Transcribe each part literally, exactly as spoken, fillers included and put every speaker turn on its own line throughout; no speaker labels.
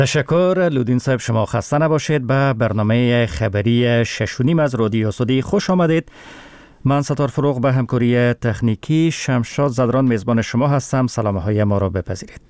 تشکر لودین صاحب، شما خسته نباشید. به برنامه خبری ششونیم از رادیو سعودی خوش آمدید. من ستار فروغ به همکاری تکنیکی شمشاد زدران میزبان شما هستم. سلام های ما را بپذیرید.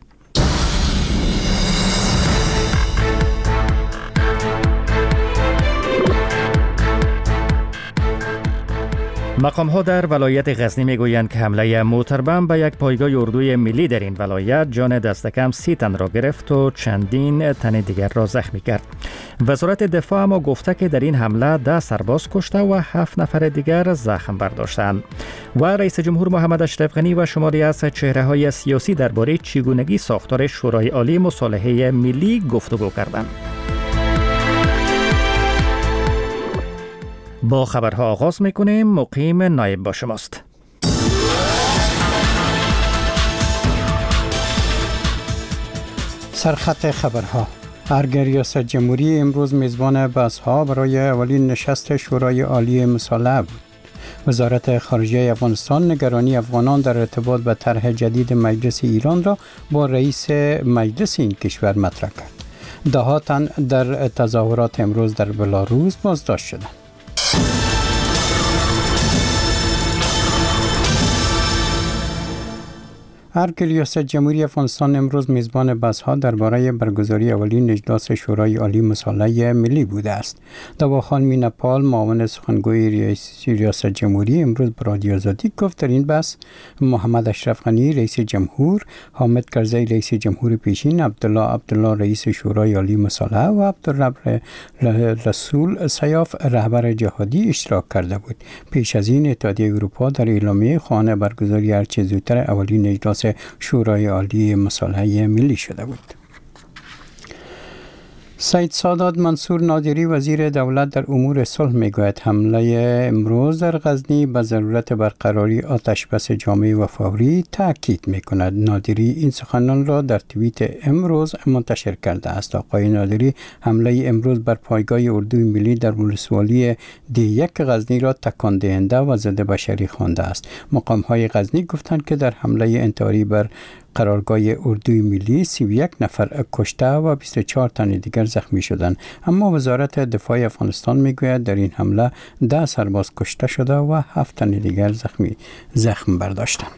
مقام ها در ولایت غزنی میگویند که حمله موتربم به یک پایگاه اردوی ملی در این ولایت جان دست کم سی تن را گرفت و چندین تن دیگر را زخمی کرد. وزارت دفاع اما گفته که در این حمله ده سرباز کشته و هفت نفر دیگر زخم برداشتند. و رئیس جمهور محمد اشرف غنی و شماری از چهره های سیاسی درباره چگونگی ساختار شورای عالی مصالحه ملی گفتگو کردند. با خبرها آغاز میکنیم. مقیم نایب با شماست.
سرخط خبرها. ارگ ریاست جمهوری امروز میزبان بحث‌ها برای اولین نشست شورای عالی مصالحه بود. وزارت خارجه افغانستان نگرانی افغانان در ارتباط به طرح جدید مجلس ایران را با رئیس مجلس این کشور مطرح کرد. ده ها تن در تظاهرات امروز در بلاروس بازداشت شدند. ارگ ریاست جمهوری افغانستان امروز میزبان بحث‌ها درباره برگزاری اولین اجلاس شورای عالی مصالحه ملی بوده است. دواخان مینپال معاون سخنگوی ریاست جمهوری امروز به رادیو آزادی گفت در این بحث محمد اشرف غنی رئیس جمهور، حامد کرزی رئیس جمهور پیشین، عبدالله عبدالله رئیس شورای عالی مصالحه و عبدالرب رسول سیاف رهبر جهادی اشتراک کرده بود. پیش از این اتحادیه اروپا در اعلامیه خواهان برگزاری هرچه زودتر اولین اجلاس شورای عالی مصالحه ملی شده بود. سید سادات منصور نادری وزیر دولت در امور صلح میگوید حمله امروز در غزنی به ضرورت برقراری آتش بس جامع و فوری تاکید میکند. نادری این سخنان را در توییت امروز منتشر کرده است. آقای نادری حمله امروز بر پایگاه اردوی ملی در ولسوالی دی یک غزنی را تکان دهنده و ضد بشری خوانده است. مقام های غزنی گفتند که در حمله انتحاری بر قرارگاه اردوی ملی سی و یک نفر کشته و بیست و چهار تن دیگر زخمی شدند. اما وزارت دفاع افغانستان میگوید در این حمله ده سرباز کشته شده و هفت تن دیگر زخمی زخم برداشتند.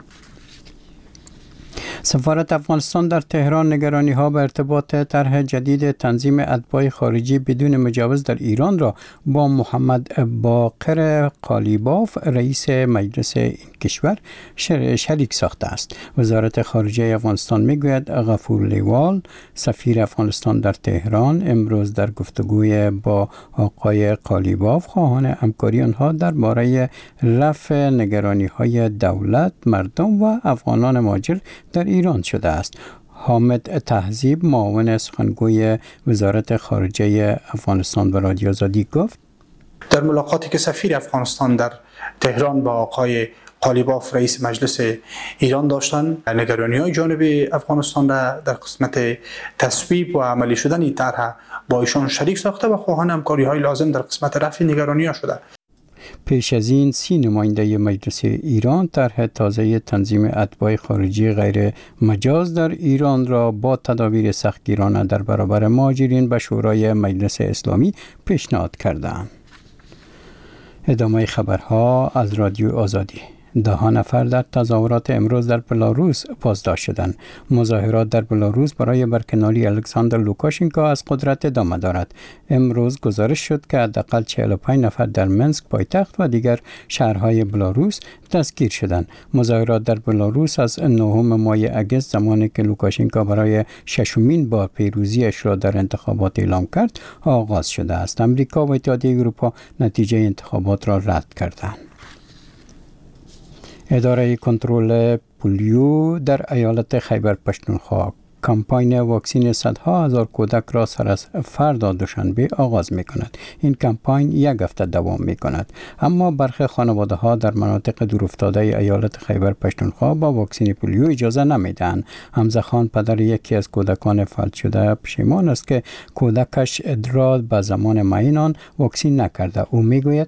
سفارت افغانستان در تهران نگرانی ها به ارتباط طرح جدید تنظیم اتباع خارجی بدون مجوز در ایران را با محمد باقر قالیباف رئیس مجلس این کشور شریک ساخته است. وزارت خارجه افغانستان میگوید غفور لیوال سفیر افغانستان در تهران امروز در گفتگوی با آقای قالیباف خواهان همکاری آنها درباره رفع نگرانی های دولت، مردم و افغانان مهاجر در ایران شده است. حامد تهذیب معاون سخنگوی وزارت خارجه افغانستان به رادیو آزادی گفت
در ملاقاتی که سفیر افغانستان در تهران با آقای قالیباف رئیس مجلس ایران داشتند، نگرانی‌های جانب افغانستان را در قسمت تصویب و عملی شدن این طرح با ایشان شریک ساخته و خواهان همکاری‌های لازم در قسمت رفع نگرانی‌ها شده.
پیش از این سی نماینده مجلس ایران طرح تازه تنظیم اتباع خارجی غیر مجاز در ایران را با تدابیر سختگیرانه در برابر مهاجرین به شورای مجلس اسلامی پیشنهاد کردند. ادامه خبرها از رادیو آزادی. ده ها نفر در تظاهرات امروز در بلاروس بازداشت شدند. مظاهرات در بلاروس برای برکناری الکساندر لوکاشنکو از قدرت ادامه دارد. امروز گزارش شد که حداقل چهل و پنج نفر در منسک پایتخت و دیگر شهرهای بلاروس دستگیر شدند. مظاهرات در بلاروس از نهم ماه اگست زمانی که لوکاشنکو برای ششمین بار پیروزیش را در انتخابات اعلام کرد آغاز شده است. امریکا و اتحادیه اروپا نتیجه انتخابات را رد کردند. اداره کنترل پولیو در ایالت خیبر پختونخوا کمپاین واکسین صدها هزار کودک را سر از فردا دوشنبه آغاز می کند. این کمپاین یک هفته دوام می کند. اما برخی خانواده ها در مناطق دورافتاده ایالت خیبر پختونخوا با واکسین پولیو اجازه نمی دهند. حمزه خان پدر یکی از کودکان فلج شده پشیمان است که کودکش ادرار به زمان معین آن واکسین نکرده. او می گوید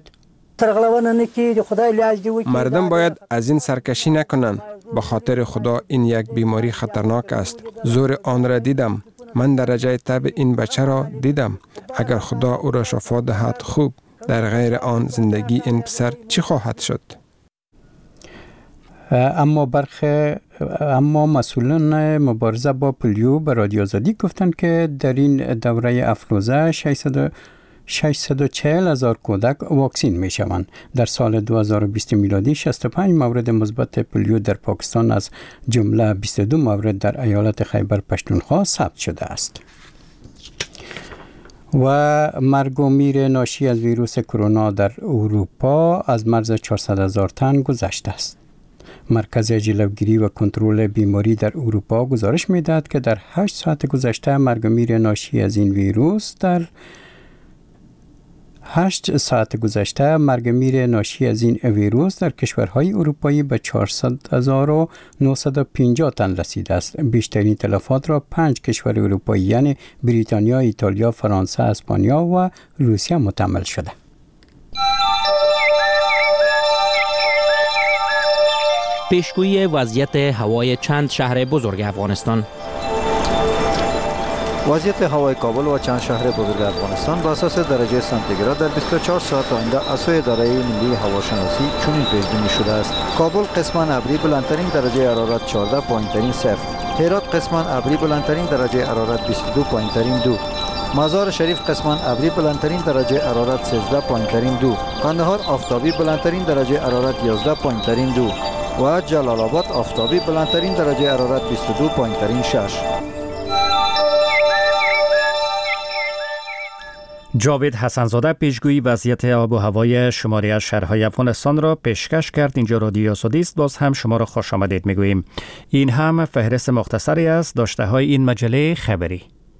مردم باید از این سرکشی نکنند. به خاطر خدا این یک بیماری خطرناک است. زور آن را دیدم. من درجه طب این بچه را دیدم. اگر خدا او را شفا دهد خوب، در غیر آن زندگی این پسر چی خواهد شد؟
اما برخی اما مسئولان مبارزه با پولیو به رادیو آزادی گفتند که در این دوره افروزه ششصد و چهل هزار کودک واکسین می شوند. در سال دو هزار و بیست میلادی شصت و پنج مورد مثبت پولیو در پاکستان از جمله بیست و دو مورد در ایالت خیبر پختونخوا ثبت شده است. و مرگ و میر ناشی از ویروس کرونا در اروپا از مرز چهارصد هزار تن گذشته است. مرکز جلوگیری و کنترل بیماری در اروپا گزارش می‌دهد که در هشت ساعت گذشته مرگ و میر ناشی از این ویروس در هشت ساعت گذشته مرگ و میر ناشی از این ویروس در کشورهای اروپایی به چهارصد هزار و نهصد و پنجاه تن رسیده است. بیشترین تلفات را پنج کشور اروپایی یعنی بریتانیا، ایتالیا، فرانسه، اسپانیا و روسیه متحمل شده.
پیشگویی وضعیت هوای چند شهر بزرگ افغانستان.
وضعیت هوای کابل و چند شهر بزرگ افغانستان با اساس درجه سانتیگراد در بیست و چهار ساعت آینده از سوی اداره ملی هواشناسی چنین پیش‌بینی شده است: کابل قسماً ابری بلندترین درجه حرارت چهارده، پایین‌ترین صفر. هرات قسماً ابری بلندترین درجه حرارت بیست و دو، پایین‌ترین دو. مزار شریف قسماً ابری بلندترین درجه حرارت سیزده، پایین‌ترین دو. قندهار آفتابی بلندترین درجه حرارت یازده، پایین‌ترین دو. و جلال آباد آفتابی بلندترین درجه حرارت بیست و دو، پایین‌ترین شش.
جاوید حسنزاده پیشگویی وضعیت آب و هوای شماری از شهرهای افغانستان را پیشکش کرد. اینجا رادیو آزادی است. باز هم شما را خوش آمدید میگوییم. این هم فهرست مختصری از داشته های این مجله خبری.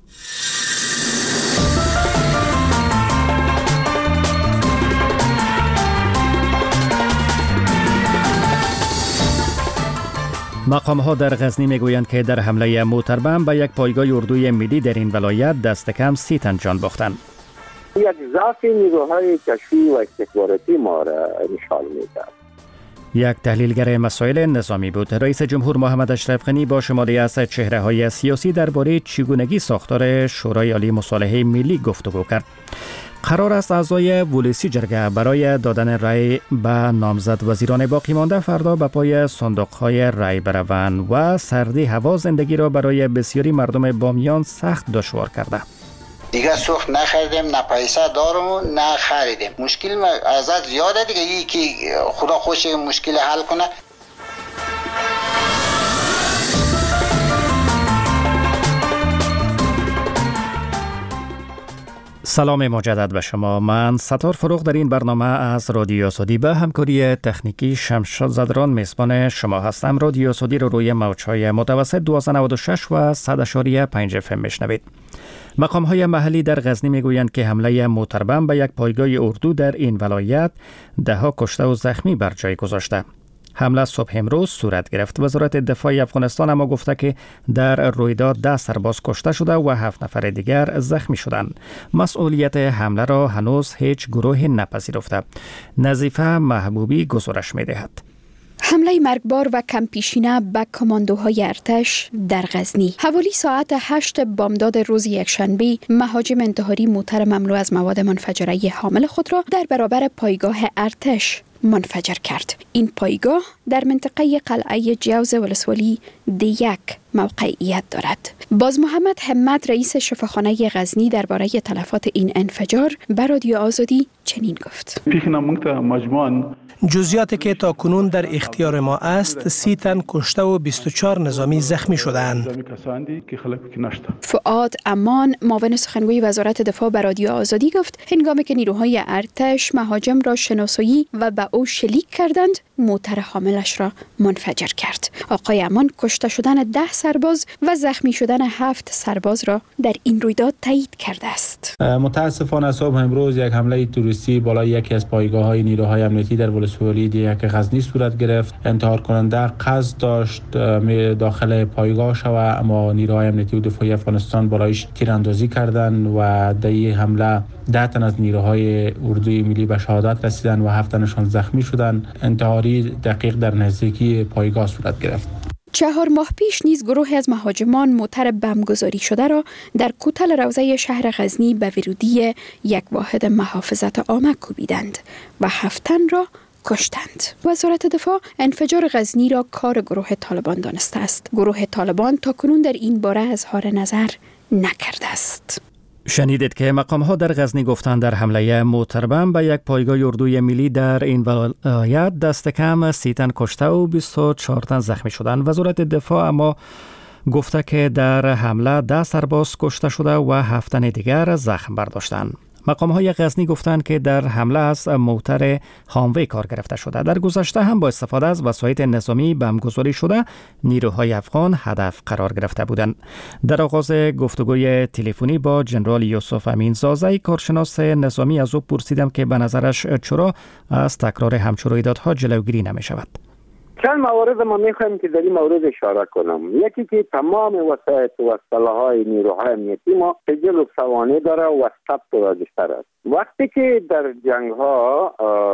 مقام‌ها در غزنی میگویند که در حمله موتربم به یک پایگاه اردوی ملی در این ولایت دست کم سی تن جان باختند.
یک ضعف نیروهای کشفی و استخباراتی ما را نشان می‌دهد.
یک تحلیلگر مسائل نظامی بود. رئیس جمهور محمد اشرف غنی با شماری از چهره‌های سیاسی درباره چگونگی ساختار شورای عالی مصالحه ملی گفتگو کرد. قرار است اعضای ولسی جرگه برای دادن رأی به نامزد وزیران باقی مانده فردا به پای صندوق‌های رأی بروند و سردی هوا زندگی را برای بسیاری مردم بامیان سخت دشوار کرده.
دیگه سوخت نخریدیم، نه پیسه دارم نه خریدیم. مشکل ازت زیاده دیگه. یکی خدا خوش مشکل حل کنه.
سلام مجدد به شما. من ستار فروغ در این برنامه از رادیو آزادی به همکاری تکنیکی شمشاد زدران میزبان شما هستم. رادیو آزادی رو روی موج‌های متوسط دویست و نود و شش و صد و پنج اف ام میشنوید. مقام‌های محلی در غزنی میگویند که حمله موتربم به یک پایگاه اردو در این ولایت ده ها کشته و زخمی بر جای گذاشته. حمله صبح امروز صورت گرفت. وزارت دفاع افغانستان اما گفته که در رویداد ده سرباز کشته شده و هفت نفر دیگر زخمی شدند. مسئولیت حمله را هنوز هیچ گروهی نپذیرفته. نظیفه محبوبی گزارش می‌دهد.
حمله مرگبار و کم پیشینه به کماندوهای ارتش در غزنی. حوالی ساعت هشت بامداد روز یکشنبه مهاجم انتحاری موتر مملو از مواد منفجره حامل خود را در برابر پایگاه ارتش منفجر کرد. این پایگاه در منطقه قلعه جوز ولسوالی دیک موقعیت دارد. باز محمد همت رئیس شفاخانه غزنی درباره تلفات این انفجار به رادیو آزادی چنین گفت:
جزئیاتی که تا کنون در اختیار ما است، سی تن کشته و بیست و چهار نظامی زخمی شدند.
فؤاد امان معاون سخنگوی وزارت دفاع به رادیو آزادی گفت هنگامی که نیروهای ارتش مهاجم را شناسایی و به او شلیک کردند، موتر حاملش را منفجر کرد. آقای امان کشته شدن ده سرباز و زخمی شدن هفت سرباز را در این رویداد تایید کرده است.
متاسفانه صبح امروز یک حمله تروریستی بالای یکی از پایگاه‌های نیروهای امنیتی در ولسوالی دیک غزنی صورت گرفت. انتحار کننده قصد داشت داخل پایگاه شود، اما نیروهای امنیتی و دفاعی افغانستان بالایش تیراندازی کردند و در این حمله ده تن از نیروهای اردوی ملی به شهادت رسیدند و هفت تنشان زخمی شدند. انتحاری دقیق در نزدیکی پایگاه صورت گرفت.
چهار ماه پیش نیز گروه از مهاجمان موتر بمبگذاری شده را در کوتل روضه شهر غزنی به ورودی یک واحد محافظت عامه کوبیدند و هفت تن را کشتند. وزارت دفاع انفجار غزنی را کار گروه طالبان دانسته است. گروه طالبان تاکنون در این باره اظهار نظر نکرده است.
شنیدید که مقام‌ها در غزنی گفتند در حمله موتر بمب به یک پایگاه اردوی ملی در این ولایت دست کم سی تن کشته و بیست و چهار تن زخمی شدند. وزارت دفاع اما گفته که در حمله ده سرباز کشته شده و هفت تن دیگر زخم برداشتند. مقام‌های غزنی گفتند که در حمله از موتر هاموی کار گرفته شده. در گذشته هم با استفاده از وسایط نظامی بمبگذاری شده نیروهای افغان هدف قرار گرفته بودند. در آغاز گفتگوی تلفنی با جنرال یوسف امین زازی کارشناس نظامی از او پرسیدم که به نظرش چرا از تکرار همچون رویدادها جلوگیری نمی شود.
چند مورد ما میخوایم که در این مورد اشاره کنم. یکی که تمام وسایط و سلاح‌های نیروهای امنیتی ما سجل و سوانح داره و ثبت و راجستر است. وقتی که در جنگ ها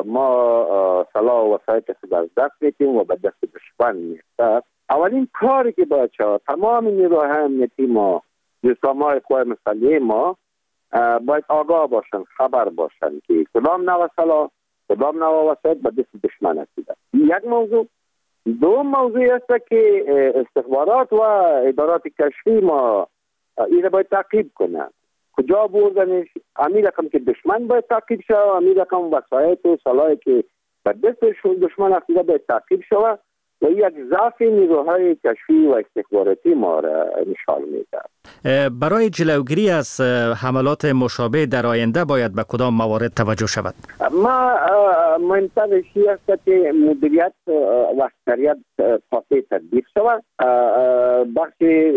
ما سلاح و وسایط خود از دست میتیم و به دست دشمن میفته، اولین کاری که باید شد تمام نیروهای امنیتی ما، جسام‌های قوای مسلحه ما باید آگاه باشن، خبر باشن که کدام نوع سلاح، کدام نوع وسایط به دست دشمن رسیده. یک موضوع. دو موضوع است که استخبارات و ادارات کشفی ما این باید تعقیب کنند. کجا بردنش؟ همین رقم که دشمن باید تعقیب شود، همین رقم وسایط و سلاحی که به دست دشمن رسیده باید تعقیب شود و یک ضعف نیروهای کشفی و استخباراتی ما را نشان میده.
برای جلوگیری از حملات مشابه در آینده باید به کدام موارد توجه شود؟
ما مهمترین چیز است که مدیریت و اکثریت قاطع تطبیق شود. بخش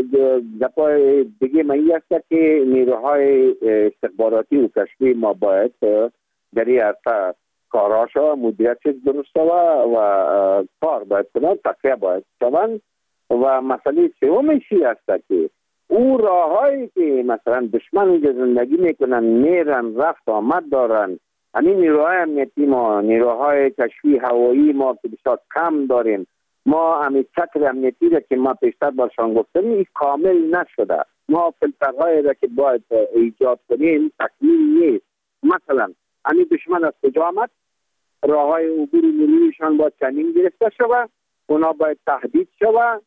دفاع دیگه مایی است که نیروهای استخباراتی و کشفی ما باید در این عرصه کارا شود، مدیریتش درست شود و کار باید کنند، تقویه باید شوند. و مسئله سومش است که او راههایی که مثلا دشمن اینجا زندگی میکنن، میرن، رفت آمد دارن، همین نیروهای امنیتی ما، نیروهای کشفی هوایی ما که بسیار کم داریم، ما همین چتر امنیتی را که ما پیشتر برشان گفتیم این کامل نشده. ما فلترهایی را که باید ایجاد کنیم تکمیل نیست. مثلا همین دشمن از کجا آمد، راههای عبور ملیشان باید چنین گرفته شود، اونا باید تهدید شود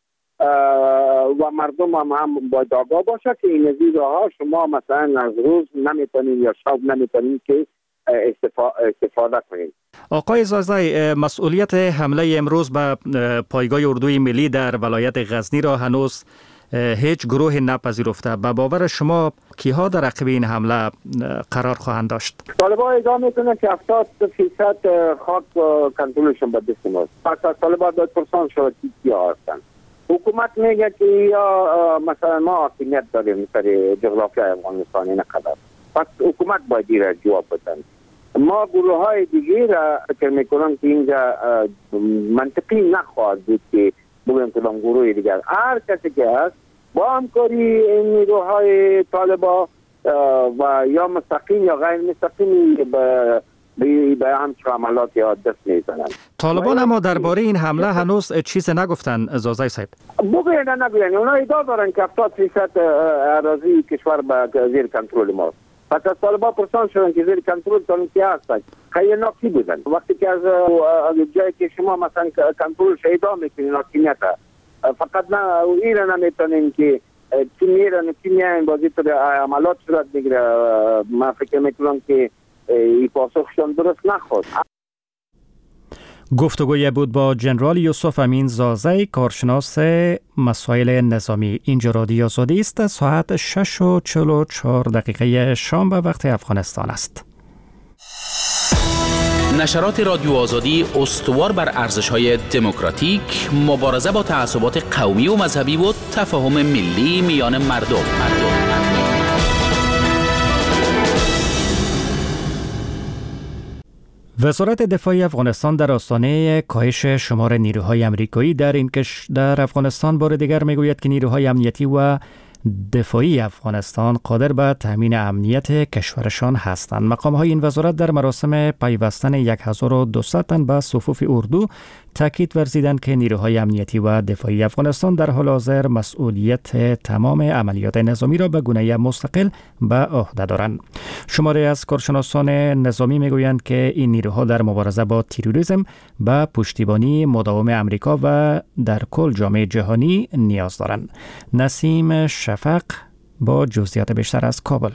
و مردم هم, هم باید آگاه باشه که این از این راه شما مثلا از روز نمیتونید یا شب نمیتونید که استفاده کنید.
آقای زازی، مسئولیت حمله امروز به پایگاه اردوی ملی در ولایت غزنی را هنوز هیچ گروه نپذیرفته. به باور شما کیها در عقب این حمله قرار خواهند داشت؟
طالبان ادعا میکنن که هفتاد فیصد خاک کنترلشون به دست ماست. پس از طالبان باید پرسان شود که کیا هستند. حکومت میگه که یا مثلا ما حاکمیت داریم سر جغرافیای افغانستان نقدر. پس حکومت باید این جواب بدن. ما گروه های دیگه را فکر میکنم که اینجا منطقی نخواهد بود که بگویم کدام گروه دیگر. هر کسی که هست با همکاری نیروهای طالبان و یا مستقیم یا غیر مستقیم به به همچون عملات یا دست میزنند.
طالبان اما درباره این حمله هنوز چیز نگفتن زازی صاحب.
بگوین نگوین. اونا ادعا دارن که هفتاد درصد اراضی کشور به زیر کنترل ماست. پس از طالبان پرسان شدن که زیر کنترل تان کی هستند. خیلی کی بودن. وقتی که از جایی که شما مثلا کنترل ادعا میکنین حاکمیت فقط نه ایران نمیتونین که چی میرن چی میان بازی تو عملات صورت بگیره. من فکر میکنم که این پاسخشان درست نخواست.
گفتگوی بود با جنرال یوسف امین زازی کارشناس مسائل نظامی. اینجا رادیو آزادی است. ساعت شش و چهل و چهار دقیقه شام به وقت افغانستان است.
نشرات رادیو آزادی استوار بر ارزش‌های دموکراتیک، مبارزه با تعصبات قومی و مذهبی و تفاهم ملی میان مردم. مردم.
وزارت دفاع افغانستان در آستانه کاهش شمار نیروهای امریکایی در این کش در افغانستان بار دیگر میگوید که نیروهای امنیتی و دفاعی افغانستان قادر به تامین امنیت کشورشان هستند. مقام‌های این وزارت در مراسم پیوستن هزار و دویست تن به صفوف اردو تاکید ورزیدند که نیروهای امنیتی و دفاعی افغانستان در حال حاضر مسئولیت تمام عملیات نظامی را به گونه مستقل به عهده دارند. شماری از کارشناسان نظامی میگویند که این نیروها در مبارزه با تروریسم به پشتیبانی مداوم امریکا و در کل جامعه جهانی نیاز دارند. نسیم شفق با جزئیات بیشتر از کابل.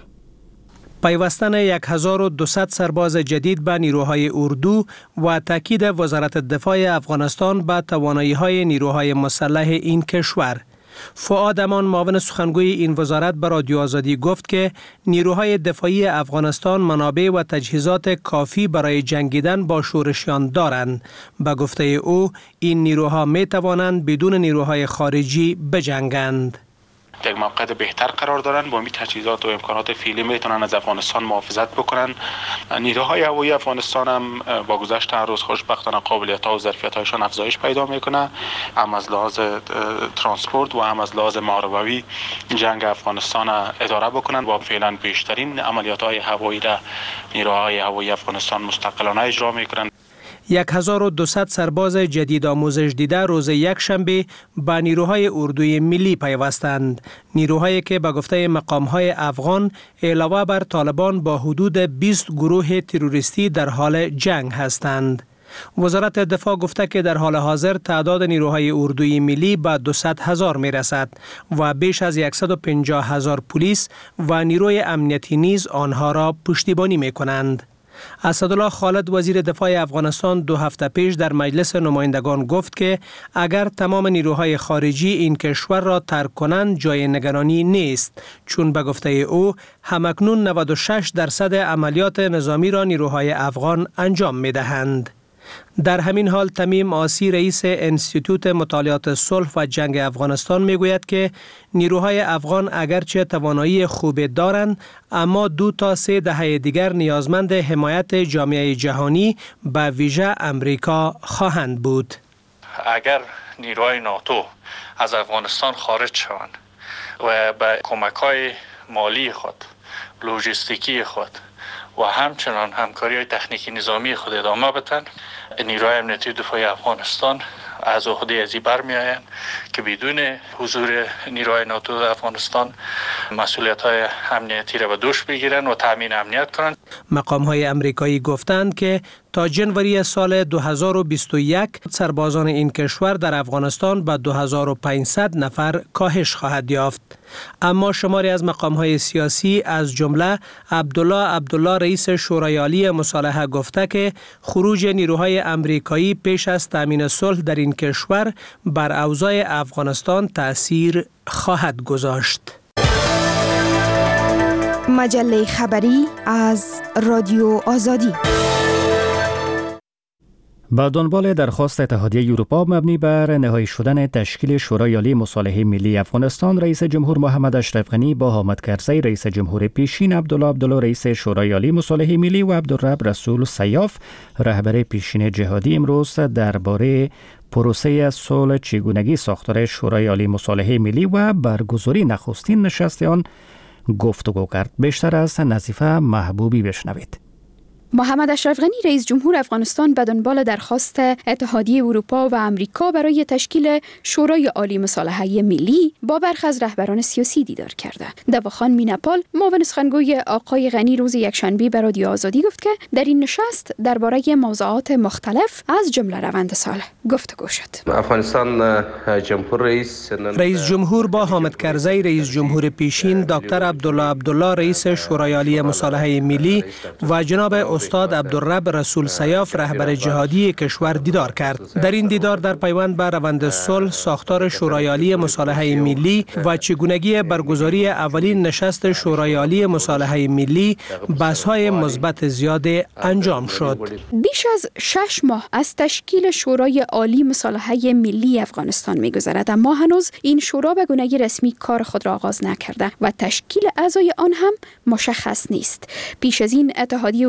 پیوستن هزار و دویست سرباز جدید به نیروهای اردو و تاکید وزارت دفاع افغانستان به توانایی‌های نیروهای مسلح این کشور. فؤاد امان معاون سخنگوی این وزارت به رادیو آزادی گفت که نیروهای دفاعی افغانستان منابع و تجهیزات کافی برای جنگیدن با شورشیان دارند. به گفته او این نیروها می توانند بدون نیروهای خارجی بجنگند.
در موقعیت بهتر قرار دارن، با این تجهیزات و امکانات فعلی میتونن از افغانستان محافظت بکنن. نیروهای هوایی افغانستان هم با گذشت هر روز خوشبختانه قابلیت‌ها و ظرفیت‌هایشان افزایش پیدا میکنه، هم از لحاظ ترانسپورت و هم از لحاظ محاربوی جنگ افغانستان اداره بکنن و فعلا بیشترین عملیات‌های هوایی را نیروهای هوایی افغانستان مستقلانه اجرا میکنن.
هزار و دویست سرباز جدید آموزش دیده روز یک شنبه به نیروهای اردوی ملی پیوستند. نیروهایی که به گفته مقام‌های افغان علاوه بر طالبان با حدود بیست گروه تروریستی در حال جنگ هستند. وزارت دفاع گفته که در حال حاضر تعداد نیروهای اردوی ملی به دویست هزار می رسد و بیش از صد و پنجاه هزار پلیس و نیروی امنیتی نیز آنها را پشتیبانی می کنند. اسدالله خالد وزیر دفاع افغانستان دو هفته پیش در مجلس نمایندگان گفت که اگر تمام نیروهای خارجی این کشور را ترک کنند جای نگرانی نیست، چون به گفته او همکنون نود و شش درصد عملیات نظامی را نیروهای افغان انجام می دهند. در همین حال تمیم آسی رئیس انستیتوت مطالعات صلح و جنگ افغانستان میگوید که نیروهای افغان اگرچه توانایی خوبی دارند اما دو تا سه دهه دیگر نیازمند حمایت جامعه جهانی به ویژه امریکا خواهند بود.
اگر نیروهای ناتو از افغانستان خارج شوند و به کمک‌های مالی خود، لوجستیکی خود و همچنان همکاری های تکنیکی نظامی خود ادامه بدن، نیروهای امنیتی دفاعی افغانستان از عهده ازی برمی آیند که بدون حضور نیروهای ناتو در افغانستان مسئولیت های امنیتی را به دوش بگیرند و تامین امنیت کنند.
مقام های امریکایی گفتند که تا جنوری سال دو هزار و بیست و یک سربازان این کشور در افغانستان به دو هزار و پانصد نفر کاهش خواهد یافت. اما شماری از مقام‌های سیاسی از جمله عبدالله عبدالله رئیس شورای عالی مصالحه گفته که خروج نیروهای امریکایی پیش از تامین صلح در این کشور بر اوضاع افغانستان تأثیر خواهد گذاشت.
مجله خبری از رادیو آزادی.
با دنبال درخواست اتحادیه اروپا مبنی بر نهایی شدن تشکیل شورای عالی مصالحه ملی افغانستان، رئیس جمهور محمد اشرف غنی با حامد کرزی رئیس جمهور پیشین، عبدالله عبدالله رئیس شورای عالی مصالحه ملی و عبدالرب رسول سیاف رهبر پیشین جهادی امروز درباره پروسه صلح، چگونگی ساختار شورای عالی مصالحه ملی و برگزاری نخستین نشست آن گفتگو کرد. بیشتر از نظیفه محبوبی بشنوید.
محمد اشرف غنی رئیس جمهور افغانستان به دنبال درخواست اتحادیه اروپا و امریکا برای تشکیل شورای عالی مصالحه ملی با برخی از رهبران سیاسی دیدار کرده. دواخان میناپال معاون سخنگوی آقای غنی روز یکشنبه به رادیو آزادی گفت که در این نشست درباره موضوعات مختلف از جمله روند صلح گفتگو شد.
افغانستان جمهور رئیس
رئیس جمهور با حامد کرزی رئیس جمهور پیشین، دکتر عبدالله عبدالله رئیس شورای عالی مصالحه ملی و جناب استاد عبدالرب رسول سیاف رهبر جهادی کشور دیدار کرد. در این دیدار در پیوند به روند صلح، ساختار شورای عالی مصالحه ملی و چگونگی برگزاری اولین نشست شورای عالی مصالحه ملی بحث‌های مثبت زیاد انجام شد.
بیش از شش ماه از تشکیل شورای عالی مصالحه ملی افغانستان می‌گذرد، اما هنوز این شورا به گونه رسمی کار خود را آغاز نکرده و تشکیل اعضای آن هم مشخص نیست. پیش از این اتحادیه اروپا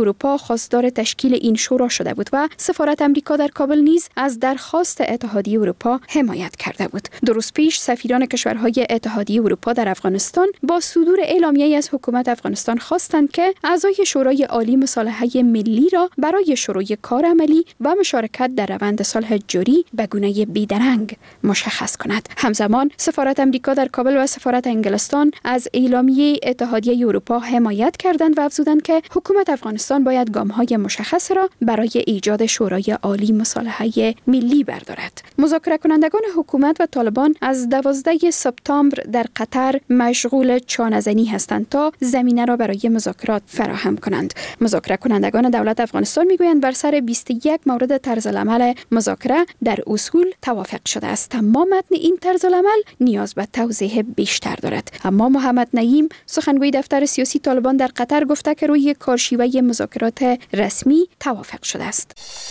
خواستار تشکیل این شورا شده بود و سفارت امریکا در کابل نیز از درخواست اتحادیه اروپا حمایت کرده بود. درست پیش سفیران کشورهای اتحادیه اروپا در افغانستان با صدور اعلامیه‌ای از حکومت افغانستان خواستند که اعضای شورای عالی مصالحه ملی را برای شروع کار عملی و مشارکت در روند صلح جاری به گونه بیدرنگ مشخص کند. همزمان سفارت امریکا در کابل و سفارت انگلستان از اعلامیه اتحادیه اروپا حمایت کردند و افزودند که حکومت افغانستان باید گام‌های مشخص را برای ایجاد شورای عالی مصالحه ملی بردارد. مذاکره کنندگان حکومت و طالبان از دوازده سپتامبر در قطر مشغول چانه‌زنی هستند تا زمینه را برای مذاکرات فراهم کنند. مذاکره کنندگان دولت افغانستان میگویند بر سر بیست و یک مورد طرز العمل مذاکره در اصول توافق شده است، اما متن این طرز العمل نیاز به توضیح بیشتر دارد. اما محمد نعیم سخنگوی دفتر سیاسی طالبان در قطر گفته که روی کارشیوه مذاکرات رسمی توافق شده است.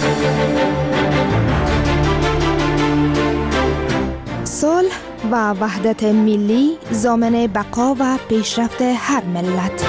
صلح و وحدت ملی ضامن بقا و پیشرفت هر ملت.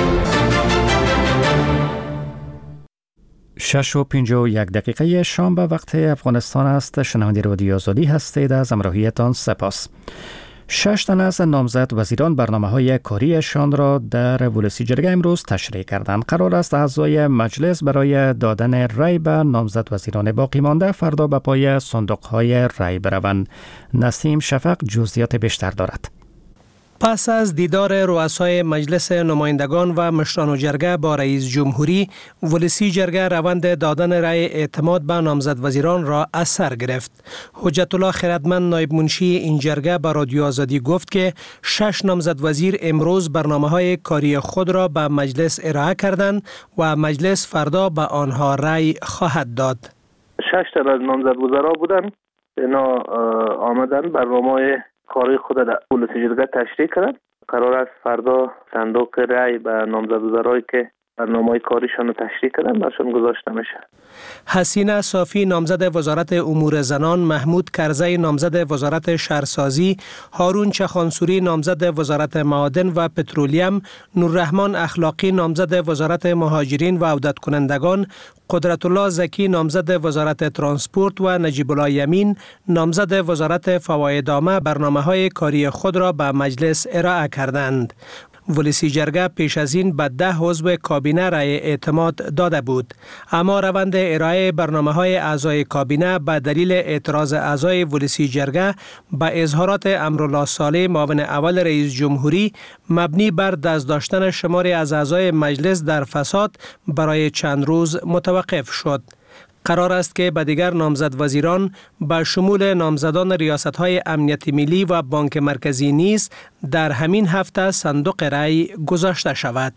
شش و پنجاه و یک دقیقه شام به وقت افغانستان است. شنونده رادیو آزادی هستید. از همراهیتان سپاس. شش تن از نامزد وزیران برنامه‌های کاریشان را در ولسی جرگه امروز تشریح کردند. قرار است اعضای مجلس برای دادن رای به نامزد وزیران باقی مانده فردا به پای صندوق‌های رای بروند. نسیم شفق جزئیات بیشتر دارد.
پس از دیدار رؤسای مجلس نمایندگان و مشران جرگه با رئیس جمهوری، ولسی جرگه روند دادن رأی اعتماد به نامزد وزیران را از سر گرفت. حجت الله خردمند نایب منشی این جرگه به رادیو آزادی گفت که شش نامزد وزیر امروز برنامه‌های کاری خود را به مجلس ارائه کردند و مجلس فردا به آنها رأی خواهد داد.
شش تا از نامزد وزرا بودن، اینا آمدن برنامه کاری خود در ولسی جرگه تشریح کرد. قرار است فردا صندوق رای به نامزد وزرایی که برنامه کاریشان رو تشریح کردن برشان گذاشته میشه.
حسینه صافی نامزد وزارت امور زنان، محمود کرزی نامزد وزارت شهرسازی، هارون چخانسوری نامزد وزارت معادن و پترولیم، نوررحمان اخلاقی نامزد وزارت مهاجرین و عودت کنندگان، قدرت الله زکی نامزد وزارت ترانسپورت و نجیب الله یمین نامزد وزارت فوایدنامه برنامه‌های کاری خود را به مجلس ارائه کردند. ولسی جرگه پیش از این به ده عضو کابینه رأی اعتماد داده بود، اما روند ارائه برنامه‌های اعضای کابینه به دلیل اعتراض اعضای ولسی جرگه به اظهارات امرالله صالح معاون اول رئیس جمهوری مبنی بر دست داشتن شماری از اعضای مجلس در فساد برای چند روز متوقف شد. قرار است که به دیگر نامزد وزیران به شمول نامزدان ریاست‌های امنیت ملی و بانک مرکزی نیز در همین هفته صندوق رای گذاشته شود.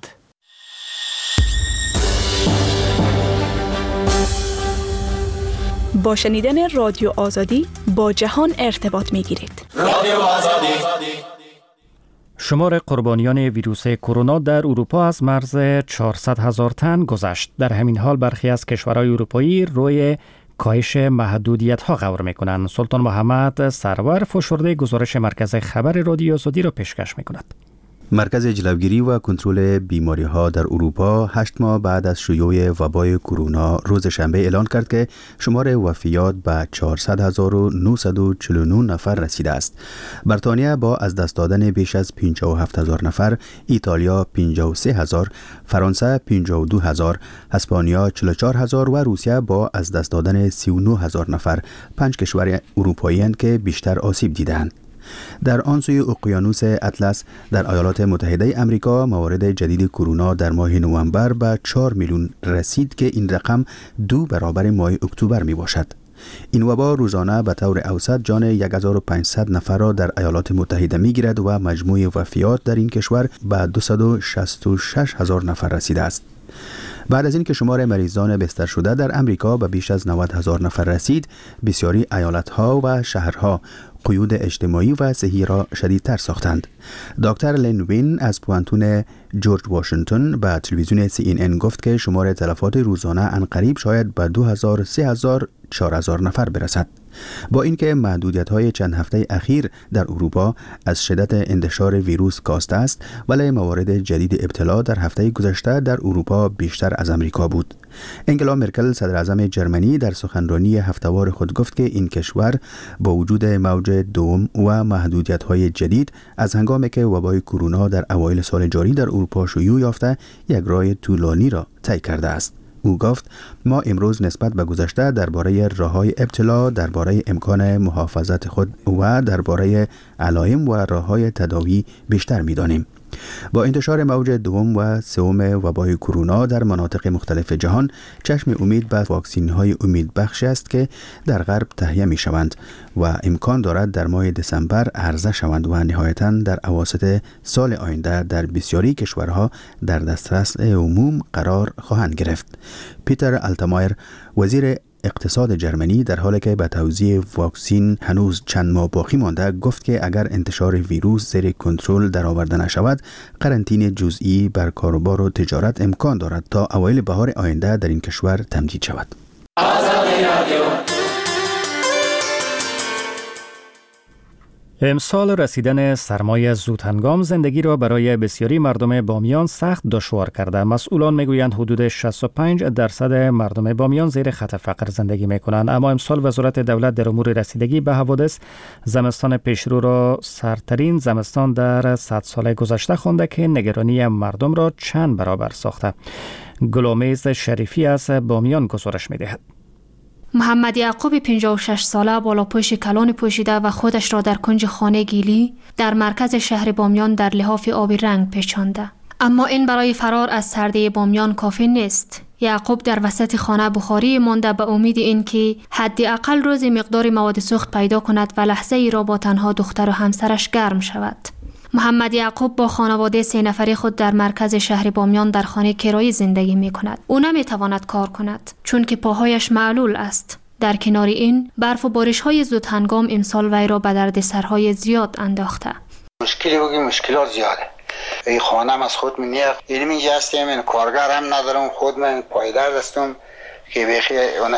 با شنیدن رادیو آزادی با جهان ارتباط می‌گیرید. رادیو آزادی.
شمار قربانیان ویروس کرونا در اروپا از مرز چهارصد هزار تن گذشت. در همین حال برخی از کشورهای اروپایی روی کاهش محدودیت‌ها غور می‌کنند. سلطان محمد سرور فشرده گزارش مرکز خبر رادیو آزادی را پیشکش می‌کند.
مرکز جلوگیری و کنترل بیماری‌ها در اروپا هشت ماه بعد از شیوع وبای کرونا روز شنبه اعلان کرد که شمار وفیات به چهارصد هزار و نهصد و چهل و نه نفر رسیده است. بریتانیا با از دست دادن بیش از پنجاه و هفت هزار نفر، ایتالیا پنجاه و سه هزار، فرانسه پنجاه و دو هزار، اسپانیا چهل و چهار هزار و روسیه با از دست دادن سی و نه هزار نفر پنج کشور اروپایی اند که بیشتر آسیب دیدند. در آن سوی اقیانوس اطلس در ایالات متحده آمریکا موارد جدید کرونا در ماه نوامبر به چهار میلیون رسید که این رقم دو برابر ماه اکتبر می باشد. این وبا روزانه به طور اوسط جان هزار و پانصد نفر را در ایالات متحده می گیرد و مجموع وفیات در این کشور به دویست و شصت و شش هزار نفر رسیده است. بعد از اینکه شمار مریضان بستر شده در امریکا به بیش از نود هزار نفر رسید، بسیاری ایالت‌ها و شهرها قیود اجتماعی و صحی را شدیدتر ساختند. دکتر لین وین از پوانتون جورج واشنگتن به تلویزیون سی این ان گفت که شمار تلفات روزانه عنقریب شاید به دو هزار، سه هزار، چهار هزار نفر برسد. با اینکه محدودیت‌های چند هفته اخیر در اروپا از شدت انتشار ویروس کاسته است، ولی موارد جدید ابتلا در هفته گذشته در اروپا بیشتر از امریکا بود. انگلا مرکل صدر اعظم جرمنی در سخنرانی هفته‌وار خود گفت که این کشور با وجود موج دوم و محدودیت‌های جدید از هنگامی که وبای کرونا در اوایل سال جاری در اروپا شیوع یافته یک راه طولانی را طی کرده است. او گفت ما امروز نسبت به گذشته درباره راه‌های ابتلا، درباره امکان محافظت خود و درباره علائم و راه‌های تداوی بیشتر می‌دانیم. با انتشار موج دوم و سوم وبای کرونا در مناطق مختلف جهان، چشم امید به واکسین‌های امیدبخش است که در غرب تهیه می‌شوند و امکان دارد در ماه دسامبر عرضه شوند و نهایتاً در اواسط سال آینده در بسیاری کشورها در دسترس عموم قرار خواهند گرفت. پیتر آلتمایر، وزیر اقتصاد جرمنی، در حالی که به توزیع واکسین هنوز چند ماه باقی مانده، گفت که اگر انتشار ویروس زیر کنترل درآورده نشود، قرنطینه جزئی بر کاروبار و تجارت امکان دارد تا اوایل بهار آینده در این کشور تمدید شود.
امسال رسیدن سرمایه زودهنگام زندگی را برای بسیاری مردم بامیان سخت دشوار کرده. مسئولان میگویند حدود شصت و پنج درصد مردم بامیان زیر خط فقر زندگی میکنند. اما امسال وزارت دولت در امور رسیدگی به حوادث زمستان پیشرو را سردترین زمستان در صد سال گذشته خوانده که نگرانی مردم را چند برابر ساخته. گلامیز شریفی از بامیان گزارش میدهد.
محمد یعقوب پنجاه و شش ساله بالاپوش کلان پوشیده و خودش را در کنج خانه گیلی در مرکز شهر بامیان در لحاف آبی رنگ پیچانده. اما این برای فرار از سردی بامیان کافی نیست. یعقوب در وسط خانه بخاری مانده به امید اینکه حداقل روزی مقدار مواد سوخت پیدا کند و لحظه ای را با تنها دختر و همسرش گرم شود. محمد یعقوب با خانواده سه نفری خود در مرکز شهر بامیان در خانه کرایی زندگی می کند. او نمی تواند کار کند چون که پاهایش معلول است. در کنار این برف و بارش های زود هنگام امسال وی را به دردسرهای زیاد انداخته.
مشکلی بگیم مشکلات زیاده. ای خانم از خود منیه علمی اینجا هستیم، این کارگر هم ندارم، خود من پایدار هستم که بیخی اون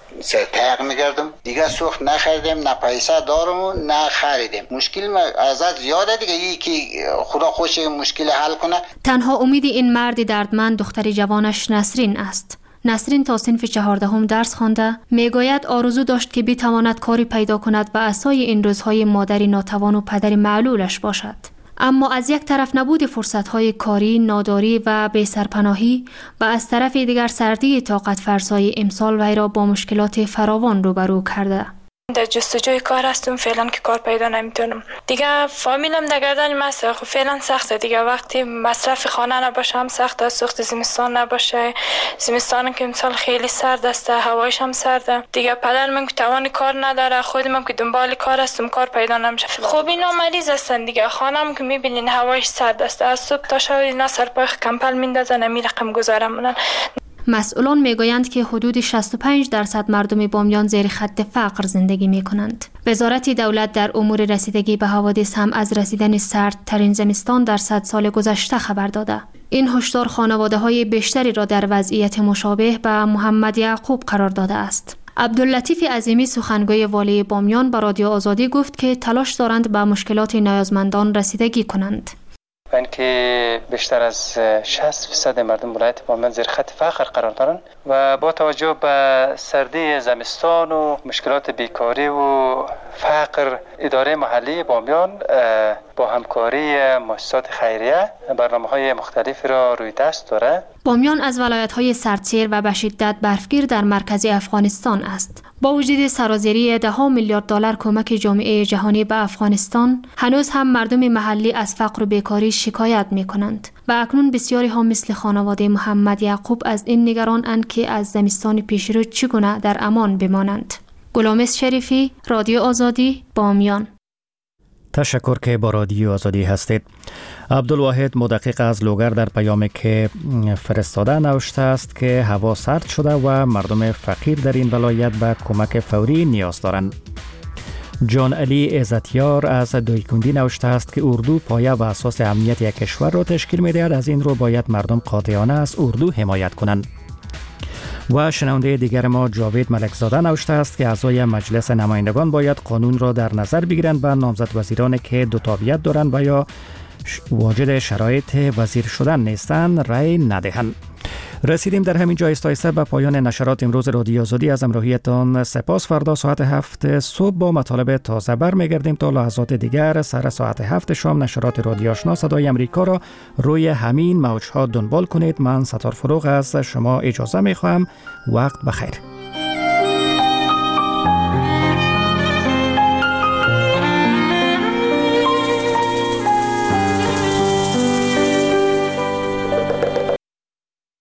تیغ میگردم دیگه، سوخت نخریدم، نه پیسه دارم و نه خریدم. مشکل ازت زیاده دیگه، یکی خدا خوش مشکل حل کنه.
تنها امید این مرد دردمند دختر جوانش نسرین است. نسرین تا صنف چهاردهم درس خوانده. میگوید آرزو داشت که بتواند کاری پیدا کند و عصای این روزهای مادری ناتوان و پدری معلولش باشد. اما از یک طرف نبود فرصت‌های کاری، ناداری و بی‌سرپناهی و از طرف دیگر سردی طاقت فرسای امسال وی را با مشکلات فراوان روبرو کرده.
در جستجوی کار هستم، فعلا که کار پیدا نمیتونم. دیگه فامیلم در گردن ماست، خب فعلا سخته دیگه. وقتی مصرف خانه نباشه هم سخته، سوخت زمستان نباشه، زمستان که امسال خیلی سرد است، هوایش هم سرده دیگه. پدرم که توان کار نداره، خودم که دنبال کار هستم، کار پیدا نمیشه. خب اینا مریض هستن دیگه. خانم که میبینین هوایش سرد است، از صبح تا شب اینا سرپای کمپل میندازن، می رقم گذارم.
مسئولان میگویند که حدود شصت و پنج درصد مردم بامیان زیر خط فقر زندگی می کنند. وزارت دولت در امور رسیدگی به حوادث هم از رسیدن سردترین زمستان در صد سال گذشته خبر داده. این هشدار خانواده‌های بیشتری را در وضعیت مشابه به محمد یعقوب قرار داده است. عبداللطیف عظیمی سخنگوی والی بامیان به رادیو آزادی گفت که تلاش دارند به مشکلات نیازمندان رسیدگی کنند.
که بیشتر از شصت درصد مردم ولایت بامیان زیر خط فقر قرار دارند و با توجه به سردی زمستان و مشکلات بیکاری و فقر، اداره محلی بامیان با همکاری مؤسسات خیریه برنامه‌های مختلفی را روی دست داره.
بامیان از ولایت‌های سردسیر و به شدت برفگیر در مرکز افغانستان است. با وجود سرازیری ده ها میلیارد دلار کمک جامعه جهانی به افغانستان، هنوز هم مردم محلی از فقر و بیکاری شکایت می‌کنند و اکنون بسیاری ها مثل خانواده محمد یعقوب از این نگران اند که از زمستان پیشرو چگونه در امان بمانند. گلامیز شریفی، رادیو آزادی، بامیان.
تشکر که با رادیو آزادی هستید. عبدالواحد مدقق از لوگر در پیامی که فرستاده نوشته است که هوا سرد شده و مردم فقیر در این ولایت به کمک فوری نیاز دارند. جان علی عزتیار از دویکندی نوشته است که اردو پایه و اساس امنیت یک کشور را تشکیل می‌دهد، از این رو باید مردم قاطعانه از اردو حمایت کنند. و شنونده دیگر ما جاوید ملکزاده نوشته است که اعضای مجلس نمایندگان باید قانون را در نظر بگیرند و نامزد وزیرانی که دو تابعیت دارند و یا واجد شرایط وزیر شدن نیستند رأی ندهند. رسیدیم در همین جا استایسته به پایان نشرات امروز رادیو آزادی. از همراهیتان سپاس. فردا ساعت هفت صبح با مطالب تازه برمیگردیم. تا لحظات دیگر سر ساعت هفت شام نشرات رادیو آشنا صدای امریکا را روی همین موجها دنبال کنید. من ستار فروغ از شما اجازه می خواهم. وقت بخیر.